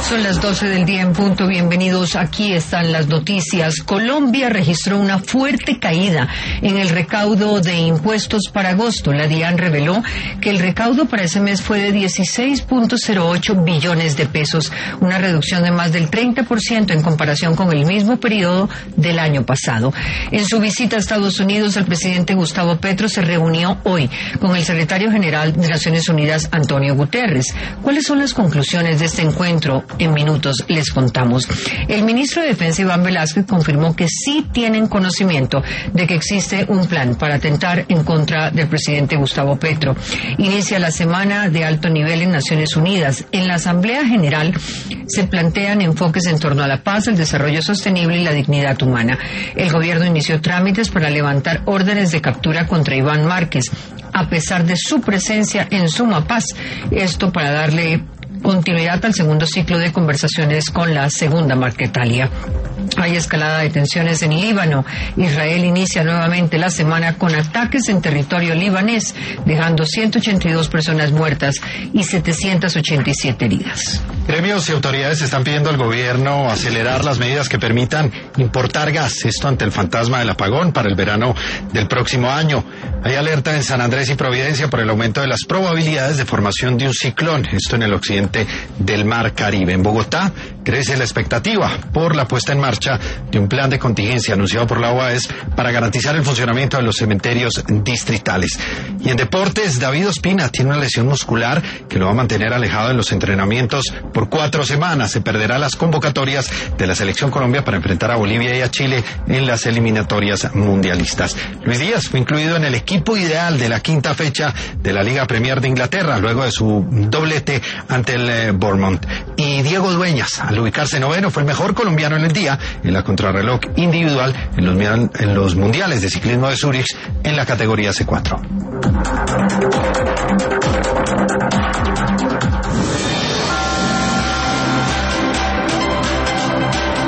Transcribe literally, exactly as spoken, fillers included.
Son las doce del día en punto. Bienvenidos. Aquí están las noticias. Colombia registró una fuerte caída en el recaudo de impuestos para agosto. La DIAN reveló que el recaudo para ese mes fue de dieciséis punto cero ocho billones de pesos, una reducción de más del treinta por ciento en comparación con el mismo periodo del año pasado. En su visita a Estados Unidos, el presidente Gustavo Petro se reunió hoy con el secretario general de Naciones Unidas, Antonio Guterres. ¿Cuáles son las conclusiones de este encuentro? En minutos les contamos. El ministro de Defensa, Iván Velázquez, confirmó que sí tienen conocimiento de que existe un plan para atentar en contra del presidente Gustavo Petro. Inicia la semana de alto nivel en Naciones Unidas. En la Asamblea General se plantean enfoques en torno a la paz, el desarrollo sostenible y la dignidad humana. El gobierno inició trámites para levantar órdenes de captura contra Iván Márquez, a pesar de su presencia en Suma Paz. Esto para darle continuidad al segundo ciclo de conversaciones con la segunda Marquetalia. Hay escalada de tensiones en Líbano. Israel inicia nuevamente la semana con ataques en territorio libanés, dejando ciento ochenta y dos personas muertas y setecientas ochenta y siete heridas. Gremios y autoridades están pidiendo al gobierno acelerar las medidas que permitan importar gas, esto ante el fantasma del apagón para el verano del próximo año. Hay alerta en San Andrés y Providencia por el aumento de las probabilidades de formación de un ciclón, esto en el occidente del Mar Caribe. En Bogotá crece la expectativa por la puesta en marcha de un plan de contingencia anunciado por la O A E S para garantizar el funcionamiento de los cementerios distritales. Y en deportes, David Ospina tiene una lesión muscular que lo va a mantener alejado de los entrenamientos por cuatro semanas. Se perderá las convocatorias de la Selección Colombia para enfrentar a Bolivia y a Chile en las eliminatorias mundialistas. Luis Díaz fue incluido en el equipo ideal de la quinta fecha de la Liga Premier de Inglaterra, luego de su doblete ante el eh, Bournemouth. Y Diego Dueñas, al ubicarse noveno, fue el mejor colombiano en el día en la contrarreloj individual en los, en los mundiales de ciclismo de Zúrich en la categoría C cuatro.